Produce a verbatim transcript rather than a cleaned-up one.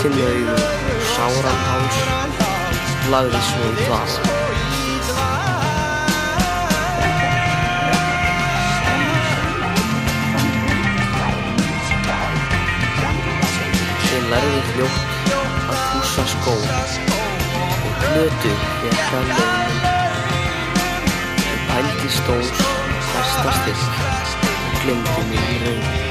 brotinn augu og sáran háls, lagði svo í dvala. Ég lærði fljótt að pússa skó og plötu fékk að launum. Ég pældi stórs hæsta styrk og gleymdi mig í raun.